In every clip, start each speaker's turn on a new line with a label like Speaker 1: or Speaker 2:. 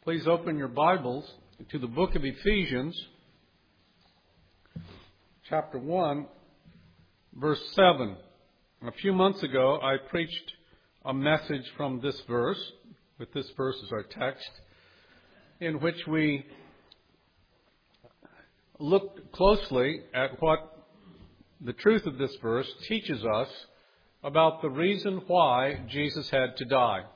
Speaker 1: Please open your Bibles to the book of Ephesians, chapter 1, verse 7. A few months ago, I preached a message from this verse, with this verse as our text, in which we looked closely at what the truth of this verse teaches us about the reason why Jesus had to die.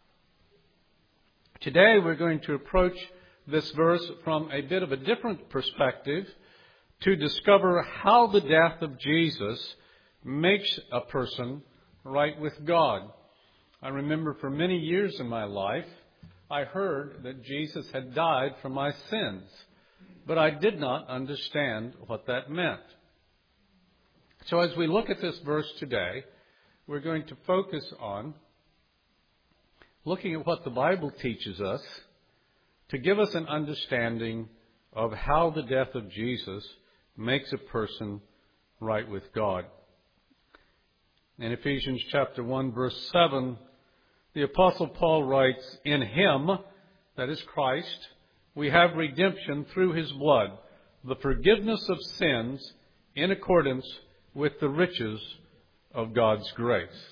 Speaker 1: Today we're going to approach this verse from a bit of a different perspective to discover how the death of Jesus makes a person right with God. I remember for many years in my life, I heard that Jesus had died for my sins, but I did not understand what that meant. So as we look at this verse today, we're going to focus on looking at what the Bible teaches us to give us an understanding of how the death of Jesus makes a person right with God. In Ephesians chapter 1, verse 7, the Apostle Paul writes, "In Him," that is Christ, "we have redemption through His blood, the forgiveness of sins in accordance with the riches of God's grace."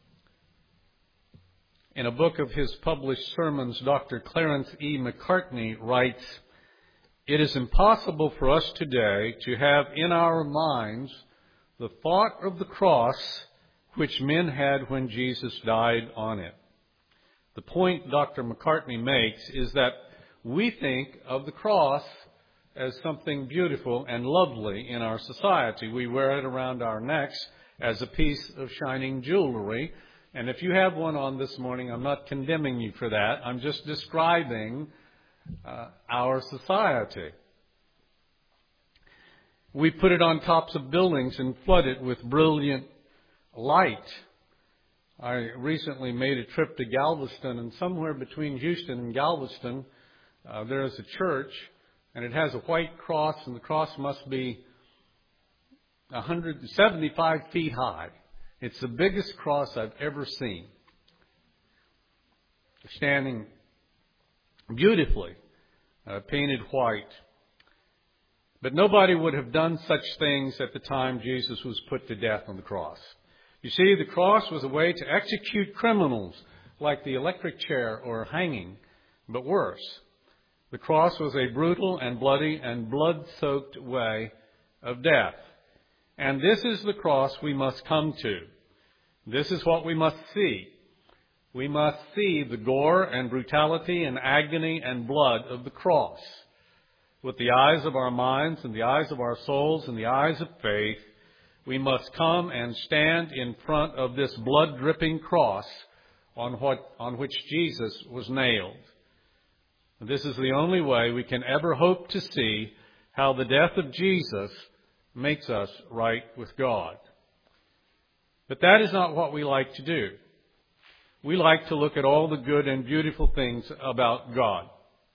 Speaker 1: In a book of his published sermons, Dr. Clarence E. Macartney writes, "It is impossible for us today to have in our minds the thought of the cross which men had when Jesus died on it." The point Dr. Macartney makes is that we think of the cross as something beautiful and lovely in our society. We wear it around our necks as a piece of shining jewelry. And if you have one on this morning, I'm not condemning you for that. I'm just describing our society. We put it on tops of buildings and flood it with brilliant light. I recently made a trip to Galveston, and somewhere between Houston and Galveston, there is a church, and it has a white cross, and the cross must be 175 feet high. It's the biggest cross I've ever seen, standing beautifully, painted white. But nobody would have done such things at the time Jesus was put to death on the cross. You see, the cross was a way to execute criminals, like the electric chair or hanging, but worse. The cross was a brutal and bloody and blood-soaked way of death. And this is the cross we must come to. This is what we must see. We must see the gore and brutality and agony and blood of the cross. With the eyes of our minds and the eyes of our souls and the eyes of faith, we must come and stand in front of this blood-dripping cross on which Jesus was nailed. This is the only way we can ever hope to see how the death of Jesus makes us right with God. But that is not what we like to do. We like to look at all the good and beautiful things about God.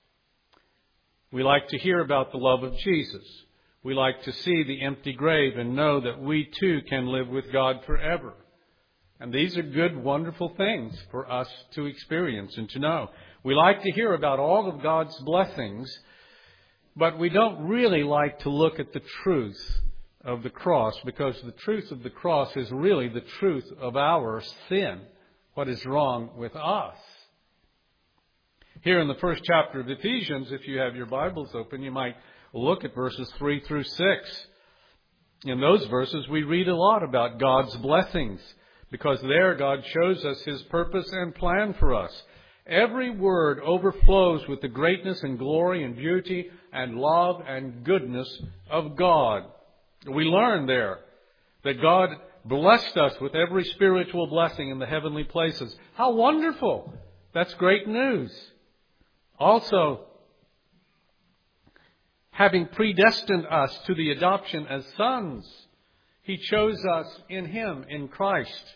Speaker 1: We like to hear about the love of Jesus. We like to see the empty grave and know that we too can live with God forever. And these are good, wonderful things for us to experience and to know. We like to hear about all of God's blessings, but we don't really like to look at the truth of the cross, because the truth of the cross is really the truth of our sin, what is wrong with us. Here in the first chapter of Ephesians, if you have your Bibles open, you might look at verses 3 through 6. In those verses, we read a lot about God's blessings, because there God shows us His purpose and plan for us. Every word overflows with the greatness and glory and beauty and love and goodness of God. We learn there that God blessed us with every spiritual blessing in the heavenly places. How wonderful! That's great news. Also, having predestined us to the adoption as sons, He chose us in Him, in Christ,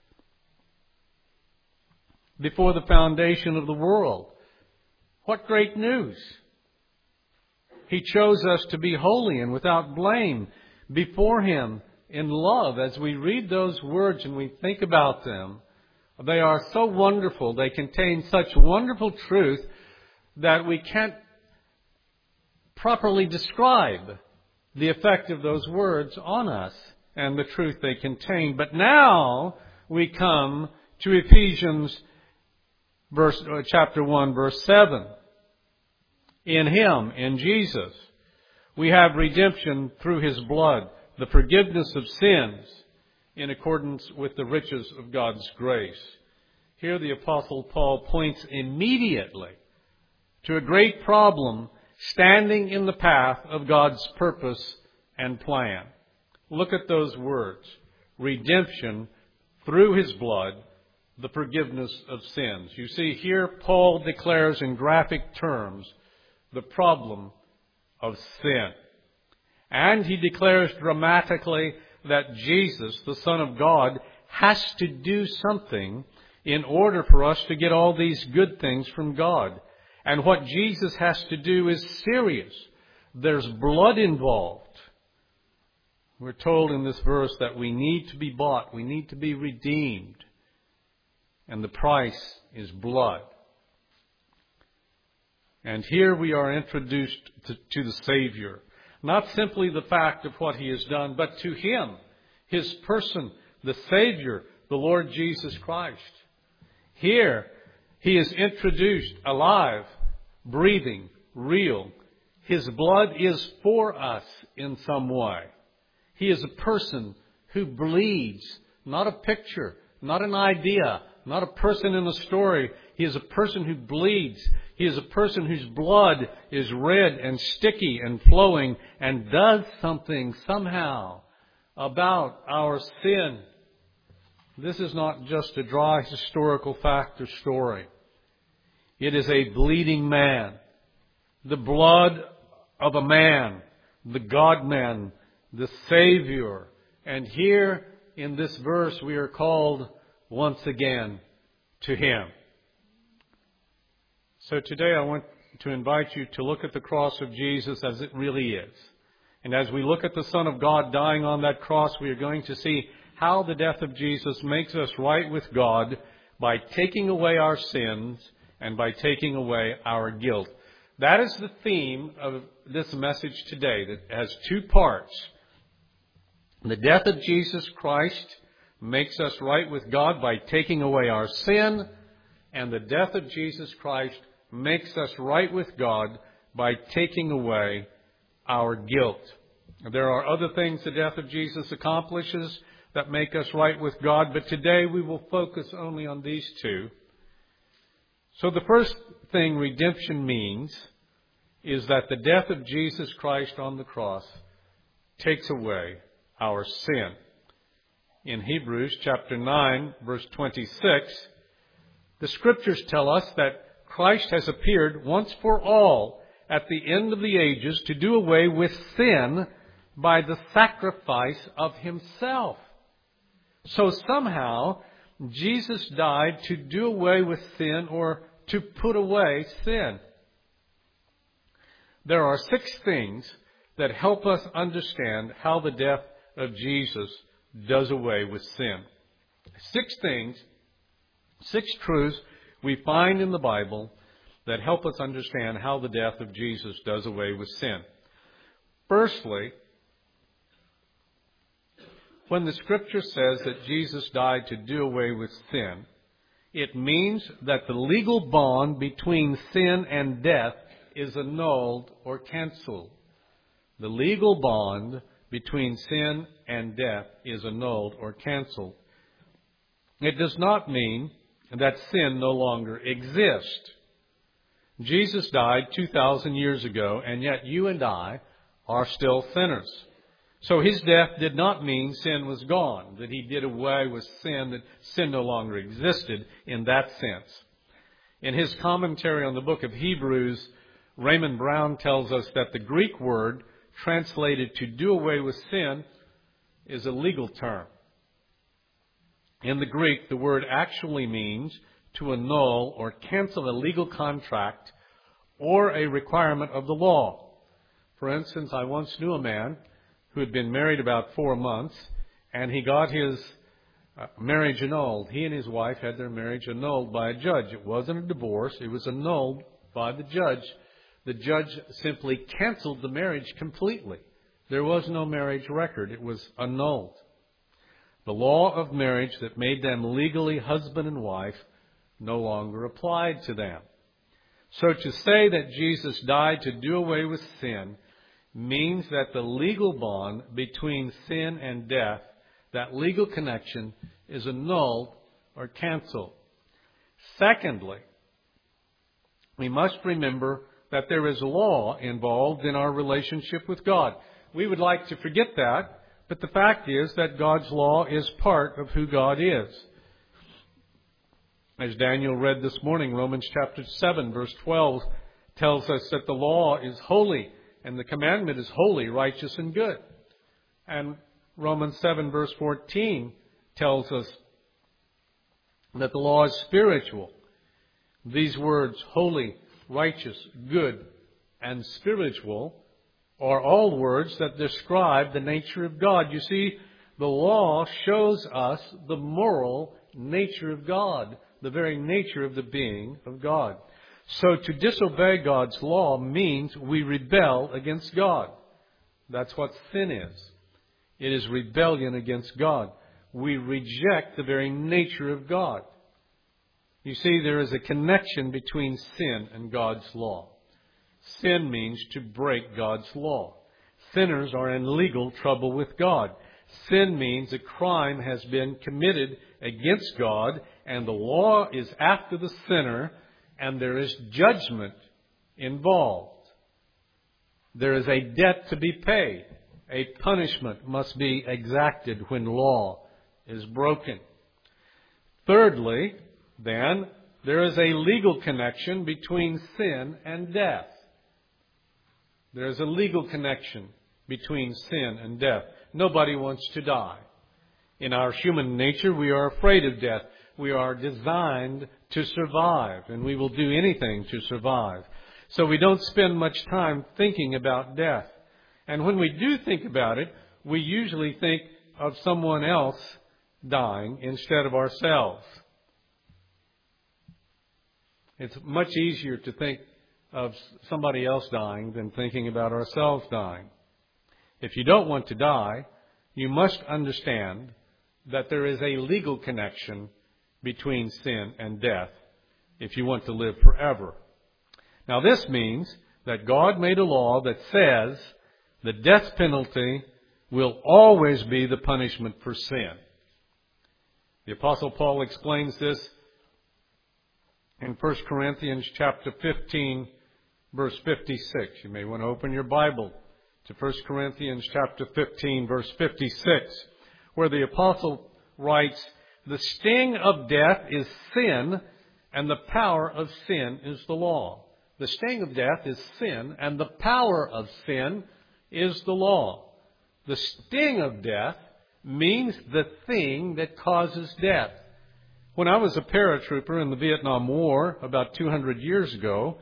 Speaker 1: before the foundation of the world. What great news! He chose us to be holy and without blame before Him in love. As we read those words and we think about them, they are so wonderful. They contain such wonderful truth that we can't properly describe the effect of those words on us and the truth they contain. But now we come to Ephesians chapter 1, verse 7. In Him, in Jesus, we have redemption through His blood, the forgiveness of sins, in accordance with the riches of God's grace. Here the Apostle Paul points immediately to a great problem standing in the path of God's purpose and plan. Look at those words. Redemption through His blood, the forgiveness of sins. You see, here Paul declares in graphic terms the problem of sin. And he declares dramatically that Jesus, the Son of God, has to do something in order for us to get all these good things from God. And what Jesus has to do is serious. There's blood involved. We're told in this verse that we need to be bought. We need to be redeemed. And the price is blood. And here we are introduced to the Savior. Not simply the fact of what He has done, but to Him, His person, the Savior, the Lord Jesus Christ. Here, He is introduced alive, breathing, real. His blood is for us in some way. He is a person who bleeds, not a picture, not an idea, not a person in a story. He is a person who bleeds. He is a person whose blood is red and sticky and flowing and does something somehow about our sin. This is not just a dry historical fact or story. It is a bleeding man. The blood of a man, the God-man, the Savior. And here in this verse we are called once again to Him. So today I want to invite you to look at the cross of Jesus as it really is. And as we look at the Son of God dying on that cross, we are going to see how the death of Jesus makes us right with God by taking away our sins and by taking away our guilt. That is the theme of this message today, that has two parts. The death of Jesus Christ makes us right with God by taking away our sin, and the death of Jesus Christ makes us right with God by taking away our guilt. There are other things the death of Jesus accomplishes that make us right with God, but today we will focus only on these two. So the first thing redemption means is that the death of Jesus Christ on the cross takes away our sin. In Hebrews chapter 9, verse 26, the Scriptures tell us that Christ has appeared once for all at the end of the ages to do away with sin by the sacrifice of Himself. So somehow, Jesus died to do away with sin or to put away sin. There are 6 things that help us understand how the death of Jesus does away with sin. 6 things, 6 truths we find in the Bible that help us understand how the death of Jesus does away with sin. Firstly, when the Scripture says that Jesus died to do away with sin, it means that the legal bond between sin and death is annulled or canceled. The legal bond between sin and death is annulled or canceled. It does not mean that sin no longer exists. Jesus died 2,000 years ago, and yet you and I are still sinners. So His death did not mean sin was gone, that He did away with sin, that sin no longer existed in that sense. In his commentary on the book of Hebrews, Raymond Brown tells us that the Greek word translated to do away with sin is a legal term. In the Greek, the word actually means to annul or cancel a legal contract or a requirement of the law. For instance, I once knew a man who had been married about 4 months, and he got his marriage annulled. He and his wife had their marriage annulled by a judge. It wasn't a divorce. It was annulled by the judge simply canceled the marriage completely. There was no marriage record. It was annulled. The law of marriage that made them legally husband and wife no longer applied to them. So to say that Jesus died to do away with sin means that the legal bond between sin and death, that legal connection, is annulled or canceled. Secondly, we must remember that there is law involved in our relationship with God. We would like to forget that, but the fact is that God's law is part of who God is. As Daniel read this morning, Romans chapter 7, verse 12 tells us that the law is holy and the commandment is holy, righteous, and good. And Romans 7, verse 14 tells us that the law is spiritual. These words, holy, righteous, good, and spiritual, are all words that describe the nature of God. You see, the law shows us the moral nature of God, the very nature of the being of God. So to disobey God's law means we rebel against God. That's what sin is. It is rebellion against God. We reject the very nature of God. You see, there is a connection between sin and God's law. Sin means to break God's law. Sinners are in legal trouble with God. Sin means a crime has been committed against God, and the law is after the sinner, and there is judgment involved. There is a debt to be paid. A punishment must be exacted when law is broken. Thirdly, then, there is a legal connection between sin and death. There is a legal connection between sin and death. Nobody wants to die. In our human nature, we are afraid of death. We are designed to survive, and we will do anything to survive. So we don't spend much time thinking about death. And when we do think about it, we usually think of someone else dying instead of ourselves. It's much easier to think of somebody else dying than thinking about ourselves dying. If you don't want to die, you must understand that there is a legal connection between sin and death if you want to live forever. Now this means that God made a law that says the death penalty will always be the punishment for sin. The Apostle Paul explains this in 1 Corinthians chapter 15, verse 56. You may want to open your Bible to 1 Corinthians chapter 15, verse 56, where the Apostle writes, "The sting of death is sin, and the power of sin is the law." The sting of death is sin, and the power of sin is the law. The sting of death means the thing that causes death. When I was a paratrooper in the Vietnam War about 200 years ago,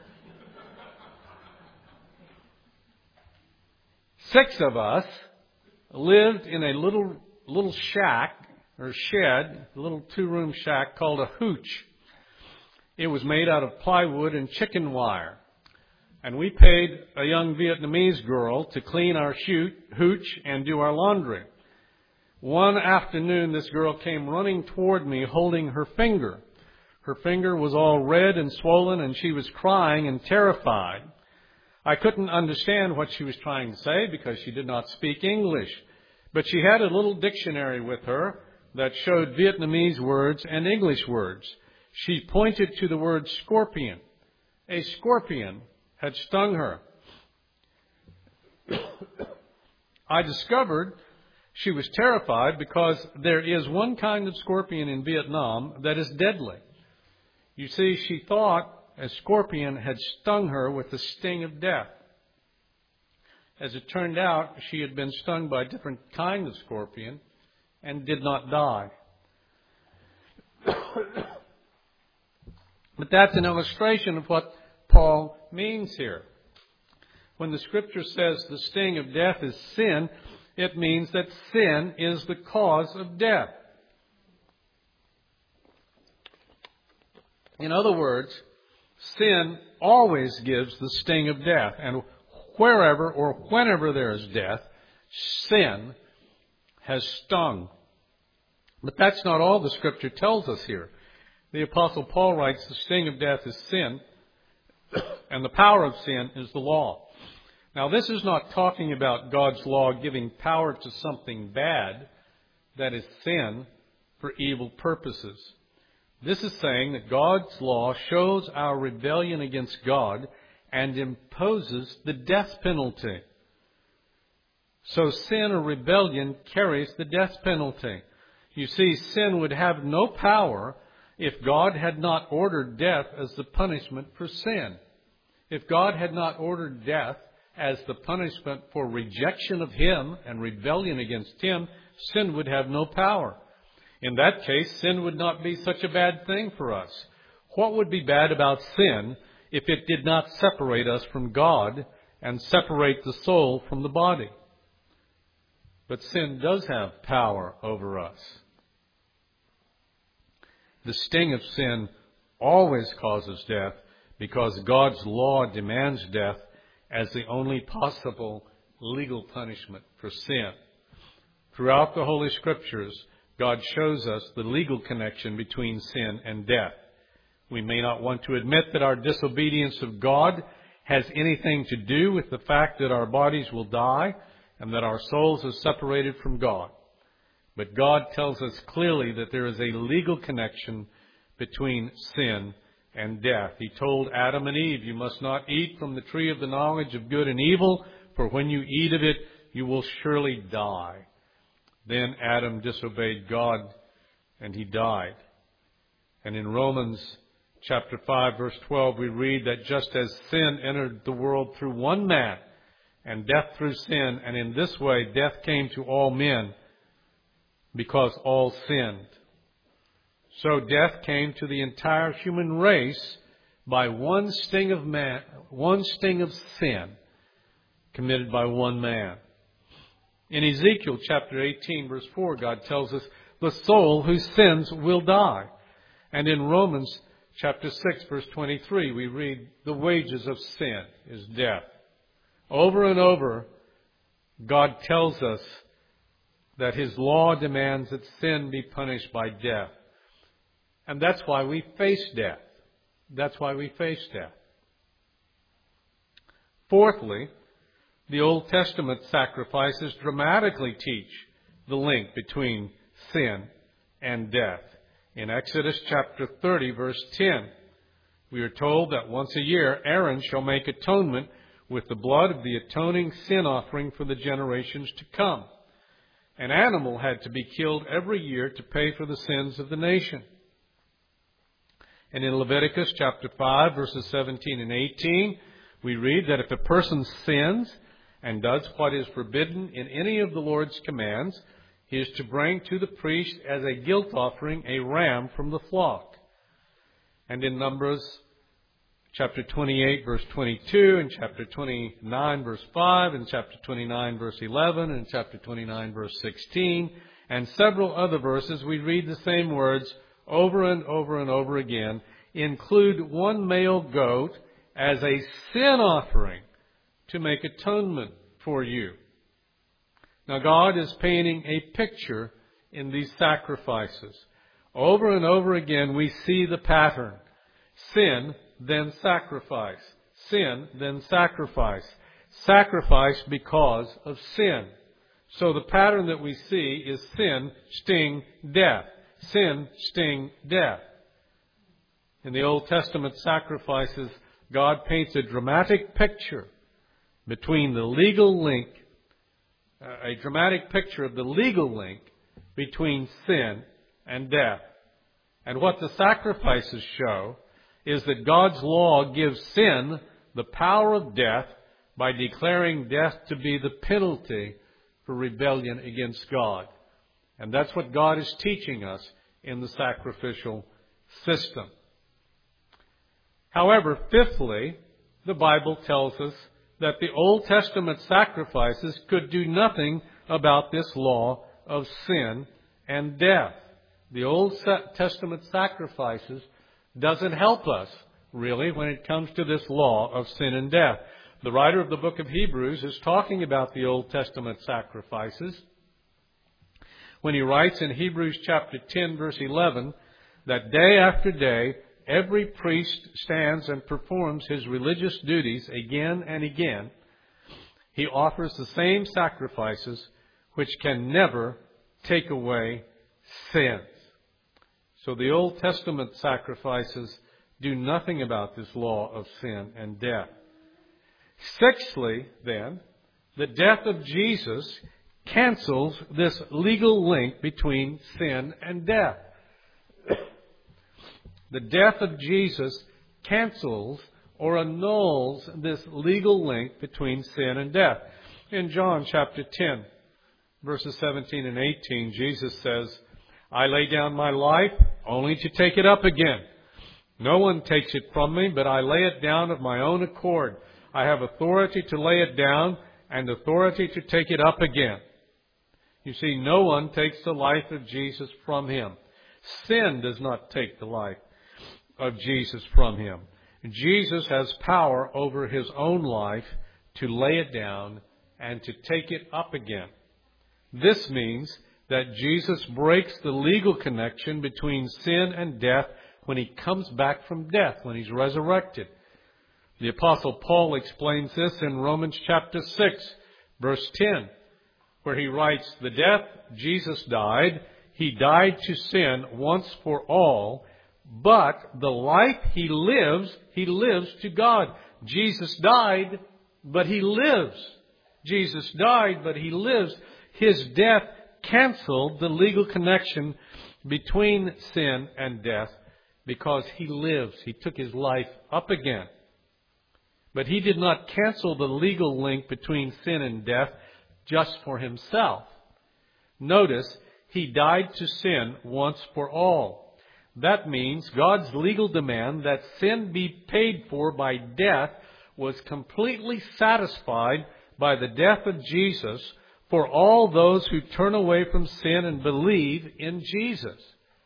Speaker 1: 6 of us lived in a little shack or shed, a little 2-room shack called a hooch. It was made out of plywood and chicken wire. And we paid a young Vietnamese girl to clean our hooch and do our laundry. One afternoon, this girl came running toward me holding her finger. Her finger was all red and swollen, and she was crying and terrified. I couldn't understand what she was trying to say because she did not speak English. But she had a little dictionary with her that showed Vietnamese words and English words. She pointed to the word scorpion. A scorpion had stung her. I discovered she was terrified because there is one kind of scorpion in Vietnam that is deadly. You see, she thought a scorpion had stung her with the sting of death. As it turned out, she had been stung by a different kind of scorpion and did not die. But that's an illustration of what Paul means here. When the Scripture says the sting of death is sin, it means that sin is the cause of death. In other words, sin always gives the sting of death. And wherever or whenever there is death, sin has stung. But that's not all the Scripture tells us here. The Apostle Paul writes, the sting of death is sin, and the power of sin is the law. Now, this is not talking about God's law giving power to something bad, that is sin, for evil purposes. This is saying that God's law shows our rebellion against God and imposes the death penalty. So sin or rebellion carries the death penalty. You see, sin would have no power if God had not ordered death as the punishment for sin. If God had not ordered death as the punishment for rejection of Him and rebellion against Him, sin would have no power. In that case, sin would not be such a bad thing for us. What would be bad about sin if it did not separate us from God and separate the soul from the body? But sin does have power over us. The sting of sin always causes death because God's law demands death as the only possible legal punishment for sin. Throughout the Holy Scriptures, God shows us the legal connection between sin and death. We may not want to admit that our disobedience of God has anything to do with the fact that our bodies will die and that our souls are separated from God. But God tells us clearly that there is a legal connection between sin and death. He told Adam and Eve, you must not eat from the tree of the knowledge of good and evil, for when you eat of it, you will surely die. Then Adam disobeyed God, and he died. And in Romans chapter 5, verse 12, we read that just as sin entered the world through one man, and death through sin, and in this way death came to all men, because all sinned. So death came to the entire human race by one sting of sin committed by one man. In Ezekiel chapter 18, verse 4, God tells us, the soul who sins will die. And in Romans chapter 6, verse 23, we read, the wages of sin is death. Over and over, God tells us that His law demands that sin be punished by death. And that's why we face death. That's why we face death. Fourthly, the Old Testament sacrifices dramatically teach the link between sin and death. In Exodus chapter 30, verse 10, we are told that once a year Aaron shall make atonement with the blood of the atoning sin offering for the generations to come. An animal had to be killed every year to pay for the sins of the nation. And in Leviticus chapter 5, verses 17 and 18, we read that if a person sins and does what is forbidden in any of the Lord's commands, he is to bring to the priest as a guilt offering a ram from the flock. And in Numbers chapter 28, verse 22, and chapter 29, verse 5, and chapter 29, verse 11, and chapter 29, verse 16, and several other verses, we read the same words over and over and over again, include one male goat as a sin offering to make atonement for you. Now, God is painting a picture in these sacrifices. Over and over again, we see the pattern. Sin, then sacrifice. Sin, then sacrifice. Sacrifice because of sin. So the pattern that we see is sin, sting, death. Sin, sting, death. In the Old Testament sacrifices, God paints a dramatic picture between the legal link, a dramatic picture of the legal link between sin and death. And what the sacrifices show is that God's law gives sin the power of death by declaring death to be the penalty for rebellion against God. And that's what God is teaching us in the sacrificial system. However, fifthly, the Bible tells us that the Old Testament sacrifices could do nothing about this law of sin and death. The Old Testament sacrifices doesn't help us really, when it comes to this law of sin and death. The writer of the book of Hebrews is talking about the Old Testament sacrifices when he writes in Hebrews chapter 10, verse 11, that day after day, every priest stands and performs his religious duties again and again. He offers the same sacrifices which can never take away sins. So the Old Testament sacrifices do nothing about this law of sin and death. Sixthly, then, the death of Jesus cancels this legal link between sin and death. The death of Jesus cancels or annuls this legal link between sin and death. In John chapter 10, verses 17 and 18, Jesus says, I lay down my life only to take it up again. No one takes it from me, but I lay it down of my own accord. I have authority to lay it down and authority to take it up again. You see, no one takes the life of Jesus from him. Sin does not take the life of Jesus from him. Jesus has power over his own life to lay it down and to take it up again. This means that Jesus breaks the legal connection between sin and death when he comes back from death, when he's resurrected. The Apostle Paul explains this in Romans chapter 6, verse 10, where he writes, the death Jesus died, he died to sin once for all, but the life he lives to God. Jesus died, but he lives. Jesus died, but he lives. His death canceled the legal connection between sin and death because he lives. He took his life up again. But he did not cancel the legal link between sin and death just for himself. Notice, he died to sin once for all. That means God's legal demand that sin be paid for by death was completely satisfied by the death of Jesus for all those who turn away from sin and believe in Jesus.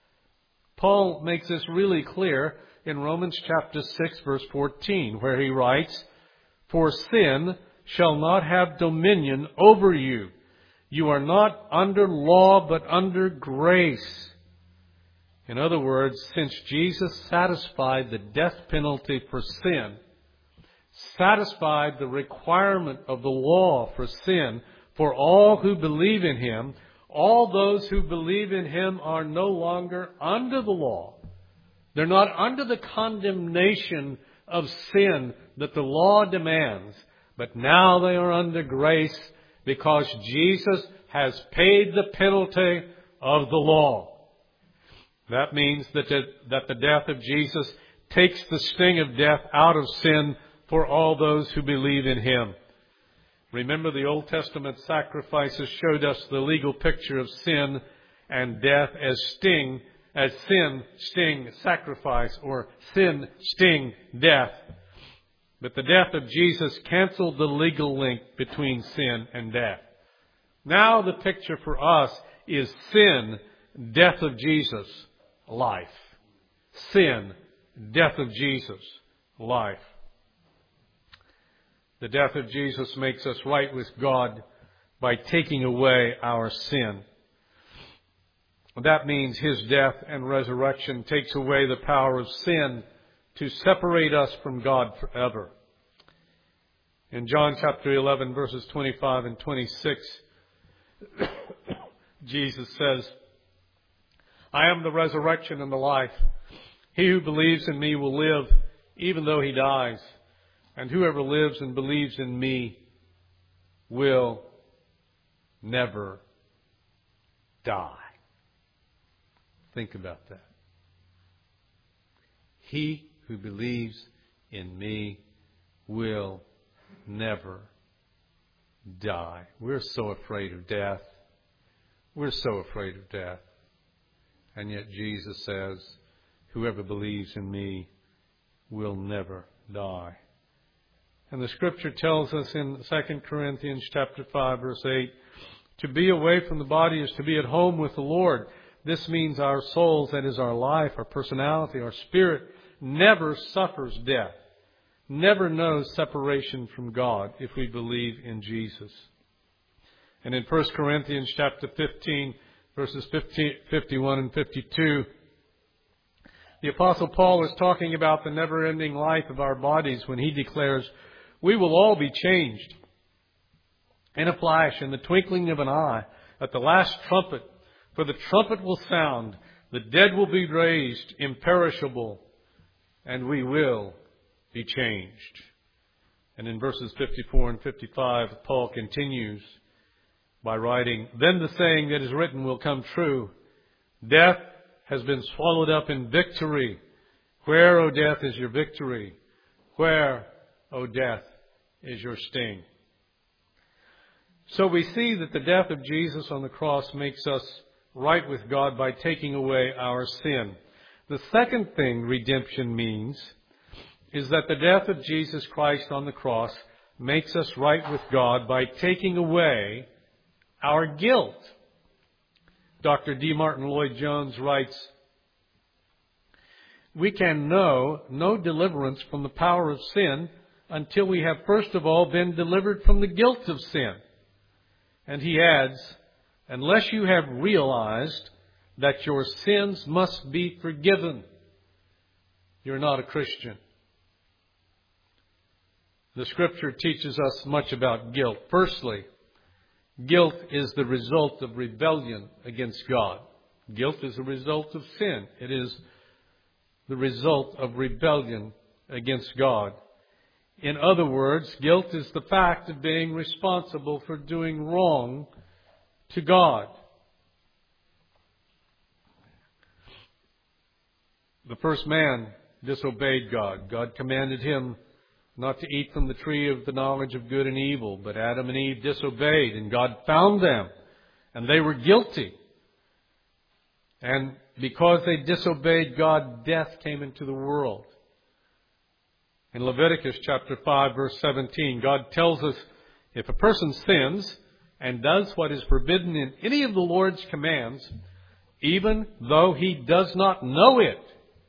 Speaker 1: Paul makes this really clear in Romans chapter 6, verse 14, where he writes, for sin shall not have dominion over you. You are not under law, but under grace. In other words, since Jesus satisfied the death penalty for sin, satisfied the requirement of the law for sin for all who believe in him, all those who believe in him are no longer under the law. They're not under the condemnation of sin that the law demands, but now they are under grace because Jesus has paid the penalty of the law. That means that the death of Jesus takes the sting of death out of sin for all those who believe in him. Remember, the Old Testament sacrifices showed us the legal picture of sin and death as sin, sting, sacrifice, or sin, sting, death. But the death of Jesus canceled the legal link between sin and death. Now the picture for us is sin, death of Jesus, life. Sin, death of Jesus, life. The death of Jesus makes us right with God by taking away our sin. That means his death and resurrection takes away the power of sin to separate us from God forever. In John chapter 11, verses 25 and 26, Jesus says, I am the resurrection and the life. He who believes in me will live even though he dies. And whoever lives and believes in me will never die. Think about that. He who believes in me will never die. We're so afraid of death. We're so afraid of death. And yet Jesus says, whoever believes in me will never die. And the Scripture tells us in 2 Corinthians chapter 5, verse 8, to be away from the body is to be at home with the Lord. This means our souls, that is our life, our personality, our spirit, never suffers death, never knows separation from God if we believe in Jesus. And in 1 Corinthians chapter 15, verses 51 and 52, the Apostle Paul is talking about the never-ending life of our bodies when he declares, "We will all be changed in a flash, in the twinkling of an eye, at the last trumpet. For the trumpet will sound, the dead will be raised imperishable, and we will be changed." And in verses 54 and 55, Paul continues by writing, "Then the saying that is written will come true. Death has been swallowed up in victory. Where, O death, is your victory? Where, O death, is your sting?" So we see that the death of Jesus on the cross makes us right with God by taking away our sin. The second thing redemption means is that the death of Jesus Christ on the cross makes us right with God by taking away our guilt. Dr. D. Martin Lloyd-Jones writes, "We can know no deliverance from the power of sin until we have first of all been delivered from the guilt of sin." And he adds, "Unless you have realized that your sins must be forgiven, you're not a Christian." The Scripture teaches us much about guilt. Firstly, guilt is the result of rebellion against God. Guilt is a result of sin. It is the result of rebellion against God. In other words, guilt is the fact of being responsible for doing wrong to God. The first man disobeyed God. God commanded him not to eat from the tree of the knowledge of good and evil, but Adam and Eve disobeyed, and God found them, and they were guilty. And because they disobeyed God, death came into the world. In Leviticus chapter 5, verse 17, God tells us if a person sins and does what is forbidden in any of the Lord's commands, even though he does not know it,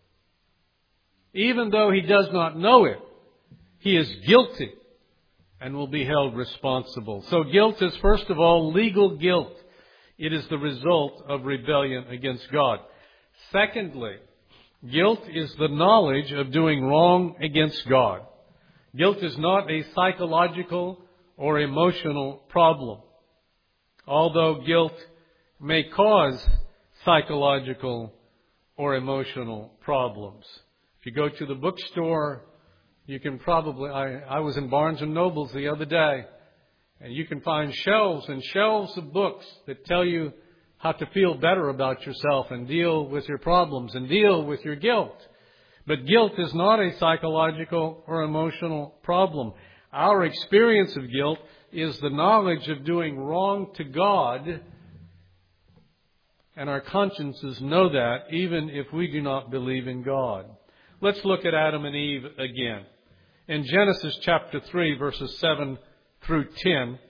Speaker 1: he is guilty and will be held responsible. So guilt is, first of all, legal guilt. It is the result of rebellion against God. Secondly, guilt is the knowledge of doing wrong against God. Guilt is not a psychological or emotional problem, although guilt may cause psychological or emotional problems. If you go to the bookstore, you can probably, I was in Barnes & Noble's the other day, and you can find shelves and shelves of books that tell you how to feel better about yourself and deal with your problems and deal with your guilt. But guilt is not a psychological or emotional problem. Our experience of guilt is the knowledge of doing wrong to God, and our consciences know that even if we do not believe in God. Let's look at Adam and Eve again. In Genesis chapter 3, verses 7 through 10,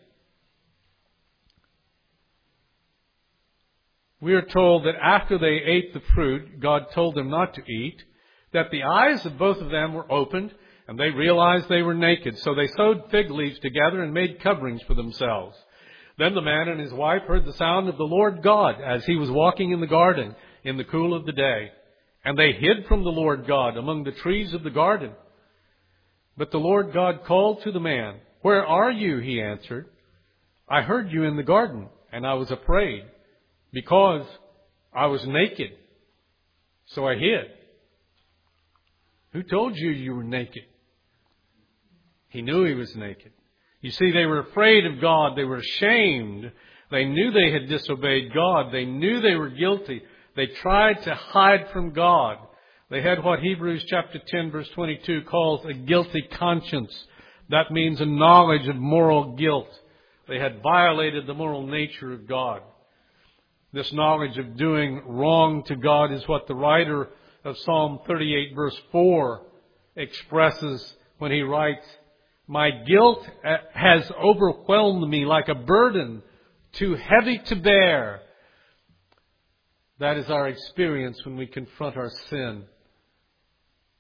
Speaker 1: we are told that after they ate the fruit God told them not to eat, that the eyes of both of them were opened, and they realized they were naked. So they sewed fig leaves together and made coverings for themselves. Then the man and his wife heard the sound of the Lord God as he was walking in the garden in the cool of the day. And they hid from the Lord God among the trees of the garden. But the Lord God called to the man. "Where are you?" he answered. "I heard you in the garden, and I was afraid, because I was naked, so I hid." Who told you you were naked? He knew he was naked. You see, they were afraid of God. They were ashamed. They knew they had disobeyed God. They knew they were guilty. They tried to hide from God. They had what Hebrews chapter 10, verse 22 calls a guilty conscience. That means a knowledge of moral guilt. They had violated the moral nature of God. This knowledge of doing wrong to God is what the writer of Psalm 38, verse 4 expresses when he writes, "My guilt has overwhelmed me like a burden too heavy to bear." That is our experience when we confront our sin.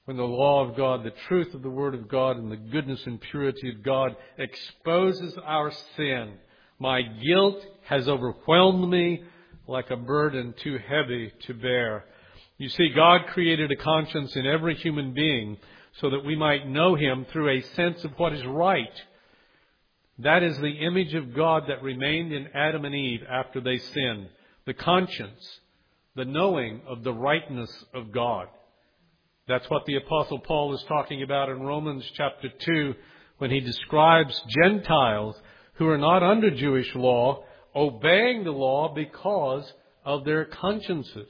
Speaker 1: when the law of God, the truth of the Word of God, and the goodness and purity of God exposes our sin. My guilt has overwhelmed me like a burden too heavy to bear. You see, God created a conscience in every human being so that we might know Him through a sense of what is right. That is the image of God that remained in Adam and Eve after they sinned. The conscience, the knowing of the rightness of God. That's what the Apostle Paul is talking about in Romans chapter 2 when he describes Gentiles who are not under Jewish law obeying the law because of their consciences.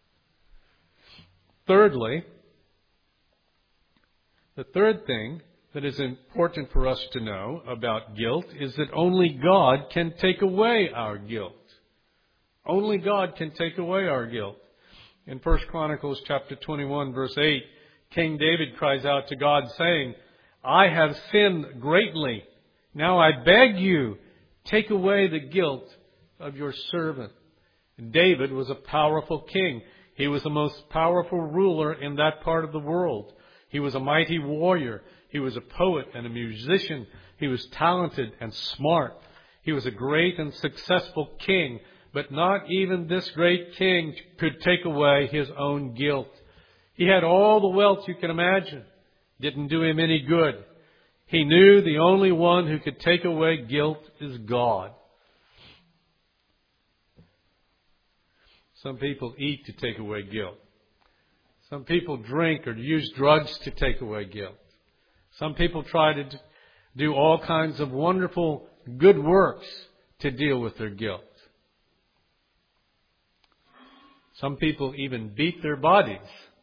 Speaker 1: Thirdly, the third thing that is important for us to know about guilt is that only God can take away our guilt. Only God can take away our guilt. In 1 Chronicles chapter 21, verse 8, King David cries out to God saying, I have sinned greatly. Now I beg you, take away the guilt of your servant. David was a powerful king. He was the most powerful ruler in that part of the world. He was a mighty warrior. He was a poet and a musician. He was talented and smart. He was a great and successful king. But not even this great king could take away his own guilt. He had all the wealth you can imagine. Didn't do him any good. He knew the only one who could take away guilt is God. Some people eat to take away guilt. Some people drink or use drugs to take away guilt. Some people try to do all kinds of wonderful good works to deal with their guilt. Some people even beat their bodies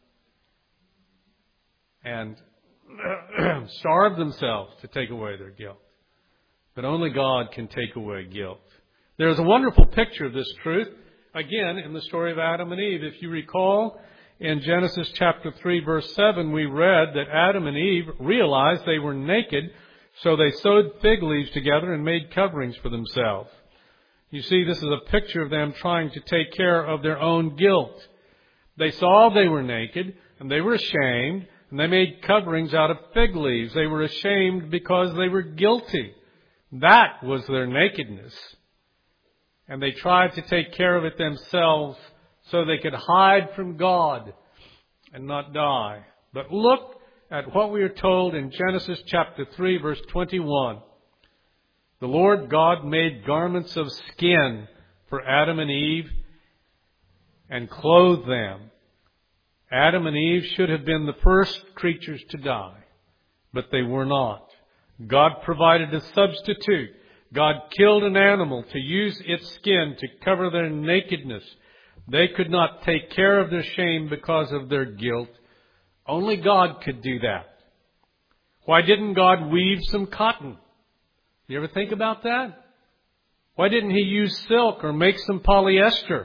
Speaker 1: and starve themselves to take away their guilt. But only God can take away guilt. There's a wonderful picture of this truth, again, in the story of Adam and Eve. If you recall, in Genesis chapter 3, verse 7, we read that Adam and Eve realized they were naked, so they sewed fig leaves together and made coverings for themselves. You see, this is a picture of them trying to take care of their own guilt. They saw they were naked, and they were ashamed, and they made coverings out of fig leaves. They were ashamed because they were guilty. That was their nakedness. And they tried to take care of it themselves so they could hide from God and not die. But look at what we are told in Genesis chapter 3, verse 21. The Lord God made garments of skin for Adam and Eve and clothed them. Adam and Eve should have been the first creatures to die, but they were not. God provided a substitute. God killed an animal to use its skin to cover their nakedness. They could not take care of their shame because of their guilt. Only God could do that. Why didn't God weave some cotton? You ever think about that? Why didn't He use silk or make some polyester?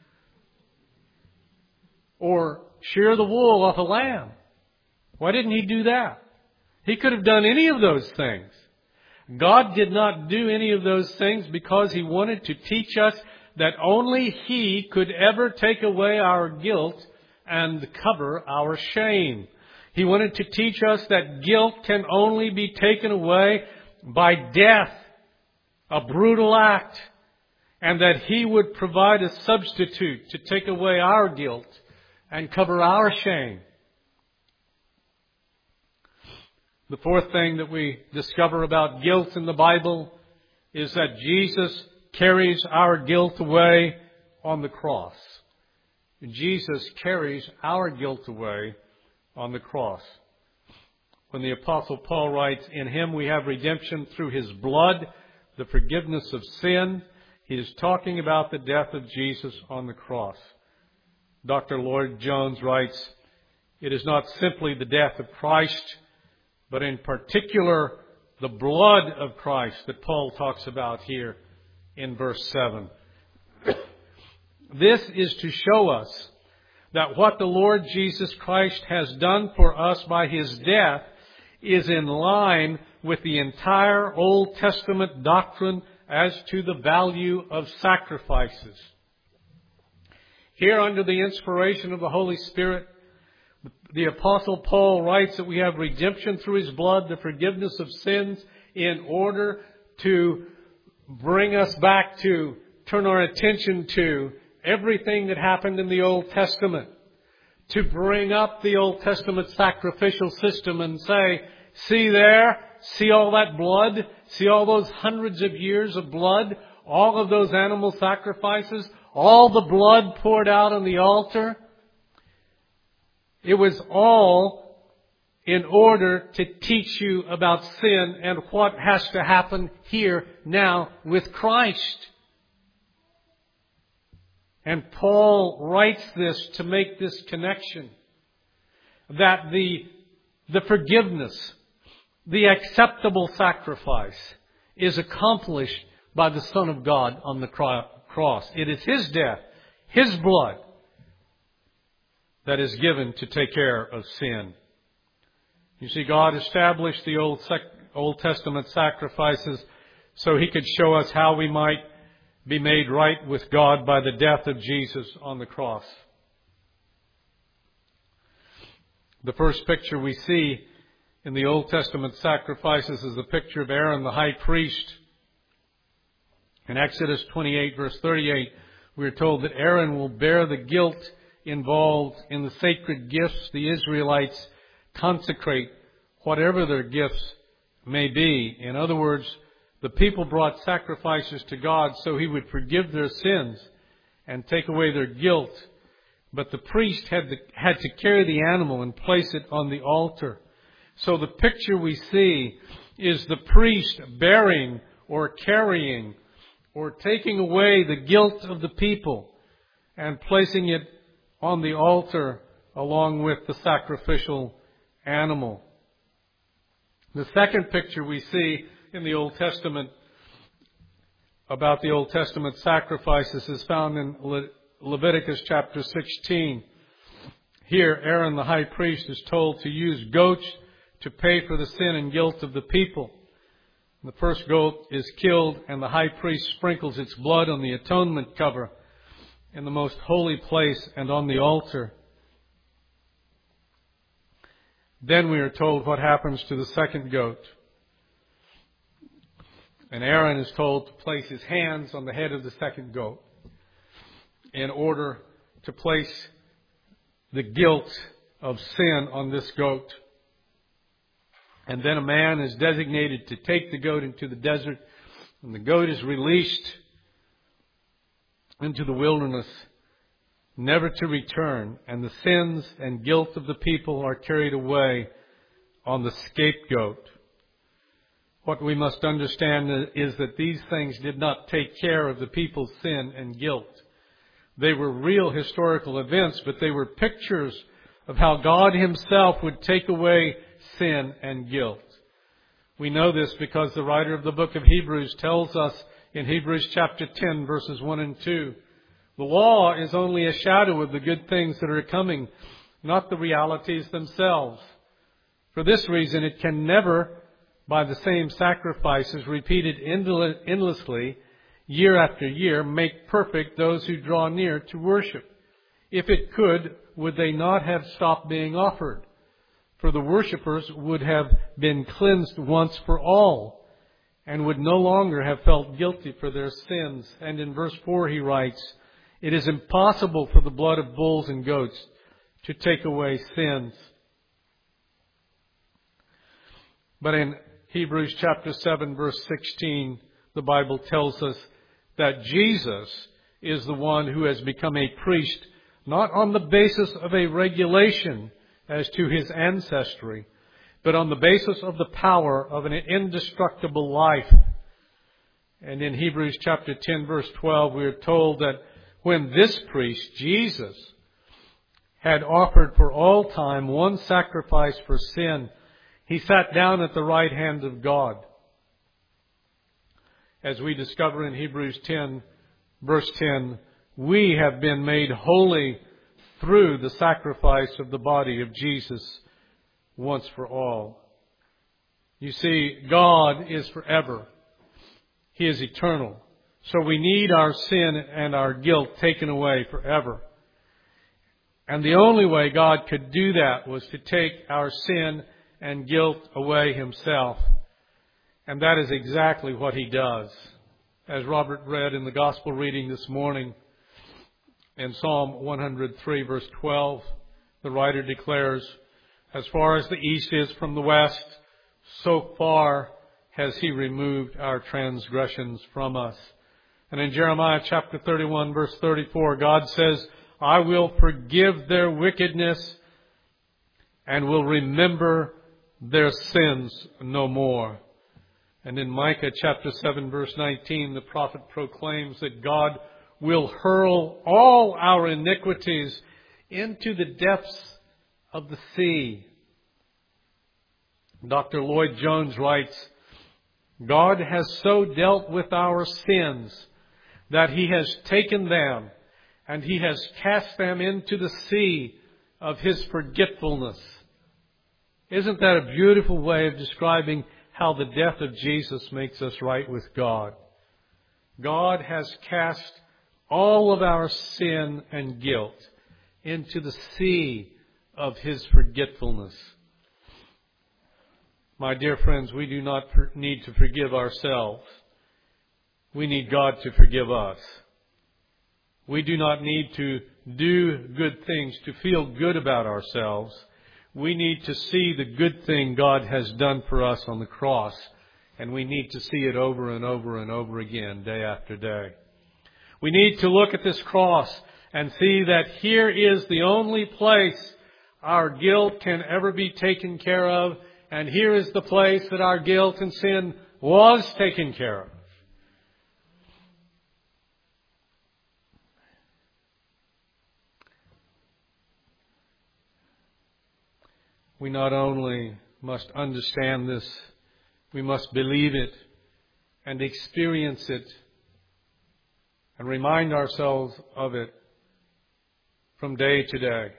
Speaker 1: Or shear the wool off a lamb? Why didn't He do that? He could have done any of those things. God did not do any of those things because He wanted to teach us that only He could ever take away our guilt and cover our shame. He wanted to teach us that guilt can only be taken away by death, a brutal act, and that He would provide a substitute to take away our guilt and cover our shame. The fourth thing that we discover about guilt in the Bible is that Jesus carries our guilt away on the cross. Jesus carries our guilt away on the cross. When the Apostle Paul writes, in Him we have redemption through His blood, the forgiveness of sin, he is talking about the death of Jesus on the cross. Dr. Lloyd Jones writes, it is not simply the death of Christ, but in particular the blood of Christ that Paul talks about here in verse 7. This is to show us that what the Lord Jesus Christ has done for us by His death is in line with the entire Old Testament doctrine as to the value of sacrifices. Here, under the inspiration of the Holy Spirit, the Apostle Paul writes that we have redemption through His blood, the forgiveness of sins, in order to bring us back to, turn our attention to everything that happened in the Old Testament. To bring up the Old Testament sacrificial system and say, see there, see all that blood, see all those hundreds of years of blood, all of those animal sacrifices, all the blood poured out on the altar. It was all in order to teach you about sin and what has to happen here now with Christ. And Paul writes this to make this connection, that the forgiveness, the acceptable sacrifice is accomplished by the Son of God on the cross. It is His death, His blood, that is given to take care of sin. You see, God established the Old Testament sacrifices so He could show us how we might be made right with God by the death of Jesus on the cross. The first picture we see in the Old Testament sacrifices is the picture of Aaron, the high priest. In Exodus 28, verse 38, we are told that Aaron will bear the guilt involved in the sacred gifts the Israelites consecrate, whatever their gifts may be. In other words, the people brought sacrifices to God so He would forgive their sins and take away their guilt. But the priest had to carry the animal and place it on the altar. So the picture we see is the priest bearing or carrying or taking away the guilt of the people and placing it on the altar along with the sacrificial animal. The second picture we see in the Old Testament about the Old Testament sacrifices is found in Leviticus chapter 16. Here, Aaron the high priest is told to use goats to pay for the sin and guilt of the people. The first goat is killed and the high priest sprinkles its blood on the atonement cover in the most holy place and on the altar. Then we are told what happens to the second goat. And Aaron is told to place his hands on the head of the second goat in order to place the guilt of sin on this goat. And then a man is designated to take the goat into the desert, and the goat is released into the wilderness, never to return, and the sins and guilt of the people are carried away on the scapegoat. What we must understand is that these things did not take care of the people's sin and guilt. They were real historical events, but they were pictures of how God Himself would take away sin and guilt. We know this because the writer of the book of Hebrews tells us in Hebrews chapter 10, verses 1 and 2, the law is only a shadow of the good things that are coming, not the realities themselves. For this reason, it can never, by the same sacrifices repeated endlessly, year after year, make perfect those who draw near to worship. If it could, would they not have stopped being offered? For the worshippers would have been cleansed once for all, and would no longer have felt guilty for their sins. And in verse 4 he writes, it is impossible for the blood of bulls and goats to take away sins. But in Hebrews chapter 7, verse 16, the Bible tells us that Jesus is the one who has become a priest, not on the basis of a regulation as to His ancestry, but on the basis of the power of an indestructible life. And in Hebrews chapter 10, verse 12, we are told that when this priest, Jesus, had offered for all time one sacrifice for sin, He sat down at the right hand of God. As we discover in Hebrews 10, verse 10, we have been made holy through the sacrifice of the body of Jesus once for all. You see, God is forever. He is eternal. So we need our sin and our guilt taken away forever. And the only way God could do that was to take our sin and guilt away Himself. And that is exactly what He does. As Robert read in the Gospel reading this morning, in Psalm 103, verse 12, the writer declares, "As far as the east is from the west, so far has He removed our transgressions from us." And in Jeremiah chapter 31, verse 34, God says, "I will forgive their wickedness and will remember their sins no more." And in Micah chapter 7, verse 19, the prophet proclaims that God will hurl all our iniquities into the depths of the sea. Dr. Lloyd Jones writes, "God has so dealt with our sins that He has taken them and He has cast them into the sea of His forgetfulness." Isn't that a beautiful way of describing how the death of Jesus makes us right with God? God has cast all of our sin and guilt into the sea of His forgetfulness. My dear friends, we do not need to forgive ourselves. We need God to forgive us. We do not need to do good things to feel good about ourselves. We need to see the good thing God has done for us on the cross, and we need to see it over and over and over again, day after day. We need to look at this cross and see that here is the only place our guilt can ever be taken care of, and here is the place that our guilt and sin was taken care of. We not only must understand this, we must believe it and experience it and remind ourselves of it from day to day.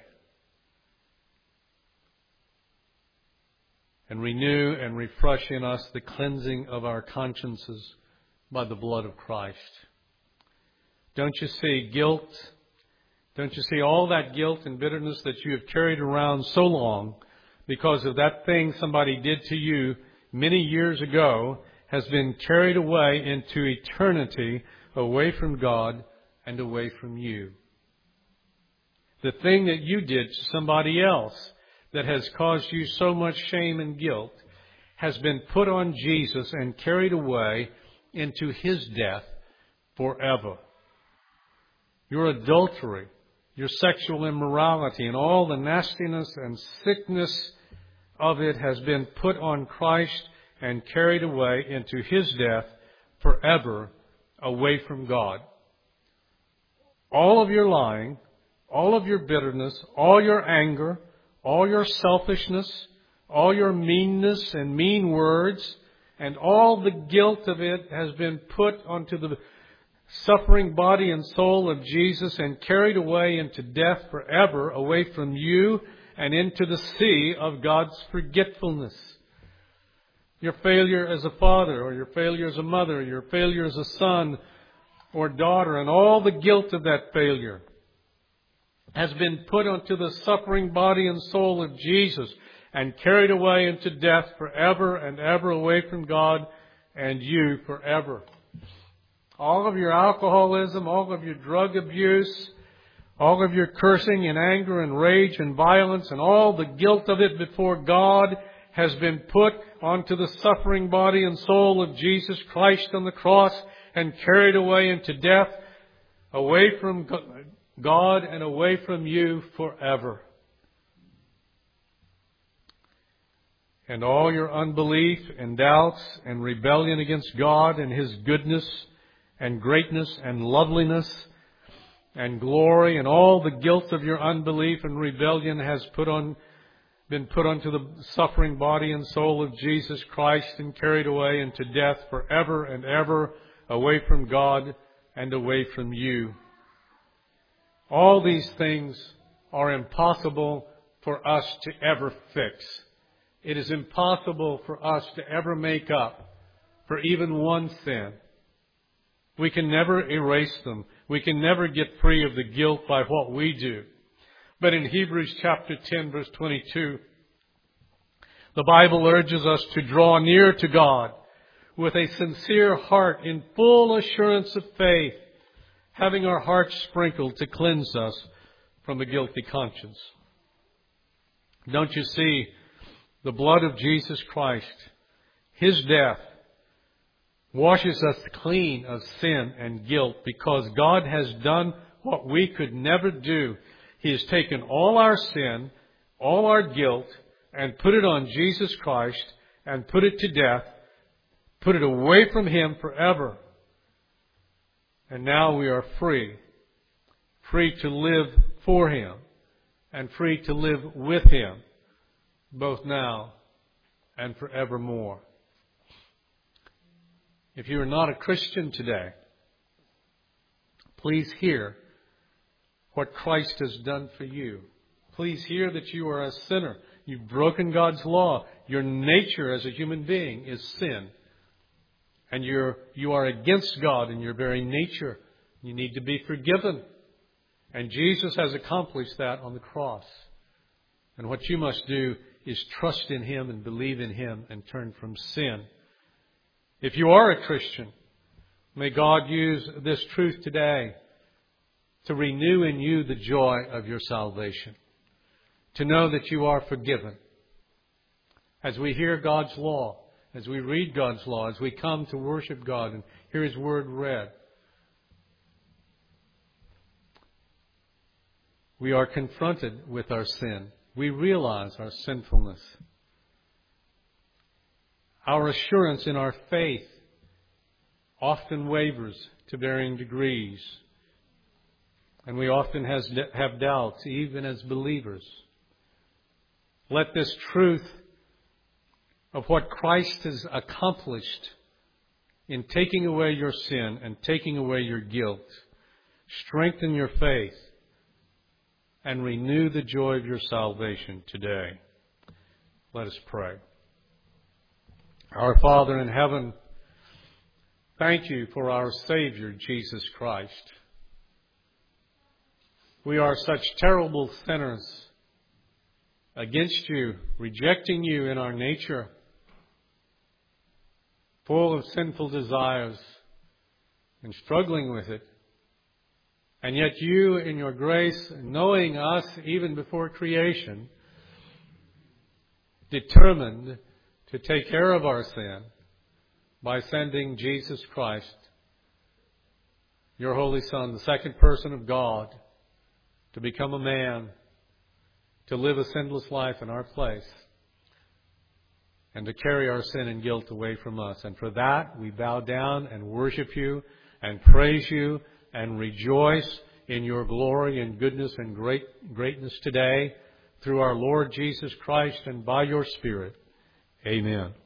Speaker 1: And renew and refresh in us the cleansing of our consciences by the blood of Christ. Don't you see guilt? Don't you see all that guilt and bitterness that you have carried around so long because of that thing somebody did to you many years ago has been carried away into eternity, away from God and away from you? The thing that you did to somebody else that has caused you so much shame and guilt has been put on Jesus and carried away into His death forever. Your adultery, your sexual immorality, and all the nastiness and sickness of it has been put on Christ and carried away into His death forever, away from God. All of your lying, all of your bitterness, all your anger, all your selfishness, all your meanness and mean words, and all the guilt of it has been put onto the suffering body and soul of Jesus and carried away into death forever, away from you and into the sea of God's forgetfulness. Your failure as a father, or your failure as a mother, your failure as a son or daughter, and all the guilt of that failure has been put onto the suffering body and soul of Jesus and carried away into death forever and ever, away from God and you forever. All of your alcoholism, all of your drug abuse, all of your cursing and anger and rage and violence and all the guilt of it before God has been put onto the suffering body and soul of Jesus Christ on the cross and carried away into death, away from God and away from you forever. And all your unbelief and doubts and rebellion against God and His goodness and greatness and loveliness and glory, and all the guilt of your unbelief and rebellion has been put onto the suffering body and soul of Jesus Christ and carried away into death forever and ever, away from God and away from you. All these things are impossible for us to ever fix. It is impossible for us to ever make up for even one sin. We can never erase them. We can never get free of the guilt by what we do. But in Hebrews chapter 10, verse 22, the Bible urges us to draw near to God with a sincere heart in full assurance of faith, having our hearts sprinkled to cleanse us from a guilty conscience. Don't you see, the blood of Jesus Christ, His death, washes us clean of sin and guilt because God has done what we could never do. He has taken all our sin, all our guilt, and put it on Jesus Christ and put it to death, put it away from Him forever. And now we are free to live for Him and free to live with Him, both now and forevermore. If you are not a Christian today, please hear what Christ has done for you. Please hear that you are a sinner. You've broken God's law. Your nature as a human being is sin. And you are against God in your very nature. You need to be forgiven. And Jesus has accomplished that on the cross. And what you must do is trust in Him and believe in Him and turn from sin. If you are a Christian, may God use this truth today to renew in you the joy of your salvation. To know that you are forgiven. As we hear God's law, as we read God's law, as we come to worship God and hear His Word read, we are confronted with our sin. We realize our sinfulness. Our assurance in our faith often wavers to varying degrees. And we often have doubts, even as believers. Let this truth of what Christ has accomplished in taking away your sin and taking away your guilt strengthen your faith and renew the joy of your salvation today. Let us pray. Our Father in heaven, thank You for our Savior, Jesus Christ. We are such terrible sinners against You, rejecting You in our nature, full of sinful desires and struggling with it. And yet You, in Your grace, knowing us even before creation, determined to take care of our sin by sending Jesus Christ, Your Holy Son, the second person of God, to become a man, to live a sinless life in our place, and to carry our sin and guilt away from us. And for that, we bow down and worship You and praise You and rejoice in Your glory and goodness and greatness today through our Lord Jesus Christ and by Your Spirit. Amen.